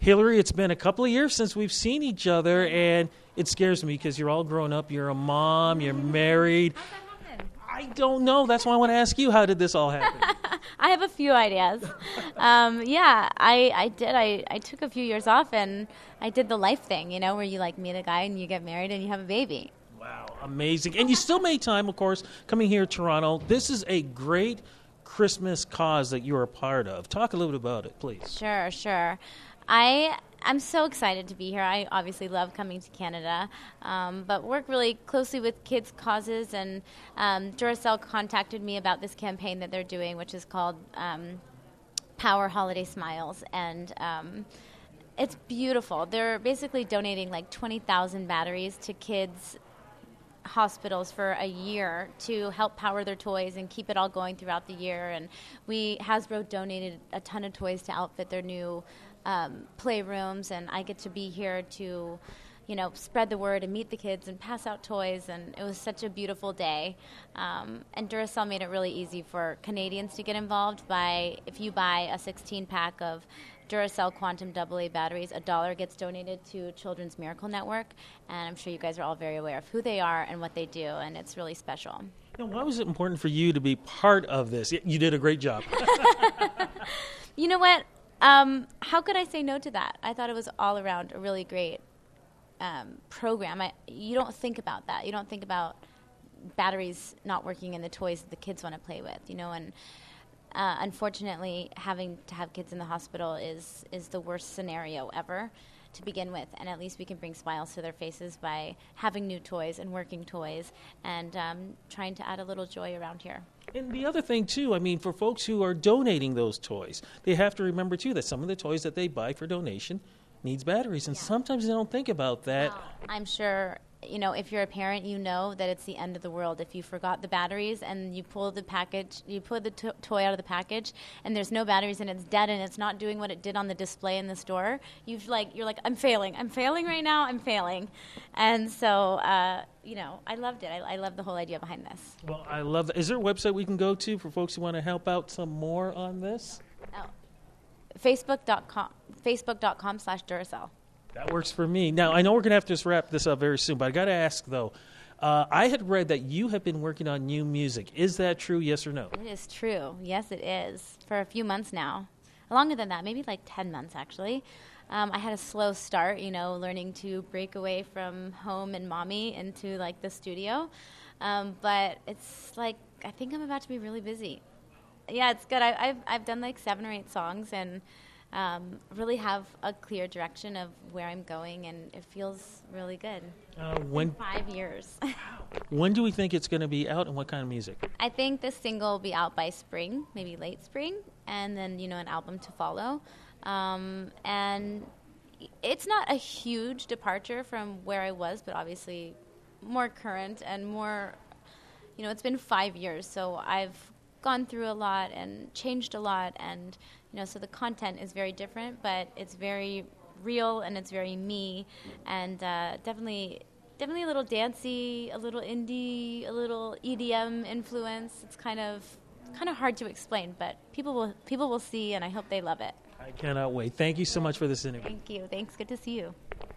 Hillary, it's been a couple of years since we've seen each other, and it scares me because you're all grown up. You're a mom. You're married. How'd that happen? I don't know. That's why I want to ask you, how did this all happen? I have a few ideas. I did. I took a few years off, and I did the life thing, where you meet a guy and you get married and you have a baby. Wow, amazing. And you still made time, of course, coming here to Toronto. This is a great Christmas cause that you're a part of. Talk a little bit about it, please. Sure. I'm so excited to be here. I obviously love coming to Canada, but work really closely with kids' causes, and Duracell contacted me about this campaign that they're doing, which is called Power Holiday Smiles, and it's beautiful. They're basically donating 20,000 batteries to kids' hospitals for a year to help power their toys and keep it all going throughout the year. And Hasbro donated a ton of toys to outfit their new playrooms, and I get to be here to spread the word and meet the kids and pass out toys, and it was such a beautiful day. And Duracell made it really easy for Canadians to get involved if you buy a 16-pack of Duracell Quantum AA batteries, $1 gets donated to Children's Miracle Network, and I'm sure you guys are all very aware of who they are and what they do, and it's really special. Now, why was it important for you to be part of this? You did a great job. You know what? How could I say no to that? I thought it was all around a really great program. You don't think about that. You don't think about batteries not working in the toys that the kids want to play with, and unfortunately, having to have kids in the hospital is the worst scenario ever to begin with, and at least we can bring smiles to their faces by having new toys and working toys and trying to add a little joy around here. And the other thing, too, for folks who are donating those toys, they have to remember, too, that some of the toys that they buy for donation needs batteries, and sometimes they don't think about that. Wow. I'm sure, if you're a parent, you know that it's the end of the world if you forgot the batteries and you pull the toy out of the package and there's no batteries and it's dead and it's not doing what it did on the display in the store. You're like, I'm failing right now, I'm failing. And so, I loved it. I love the whole idea behind this. Well, I love that. Is there a website we can go to for folks who want to help out some more on this? Facebook.com/Duracell. That works for me. Now, I know we're going to have to just wrap this up very soon, but I got to ask, though. I had read that you have been working on new music. Is that true, yes or no? It is true. Yes, it is. For a few months now. Longer than that, maybe 10 months, actually. I had a slow start, learning to break away from home and mommy into, the studio. But it's I think I'm about to be really busy. Yeah, it's good. I've done 7 or 8 songs and really have a clear direction of where I'm going, and it feels really good. When 5 years. When do we think it's going to be out, and what kind of music? I think this single will be out by spring, maybe late spring, and then an album to follow. And it's not a huge departure from where I was, but obviously more current and more. It's been 5 years, so I've gone through a lot and changed a lot, and so the content is very different, but it's very real and it's very me, and definitely a little dancey, a little indie, a little EDM influence. It's kind of hard to explain, but people will see, and I hope they love it. I cannot wait. Thank you so much for this interview. Thank you. Thanks. Good to see you.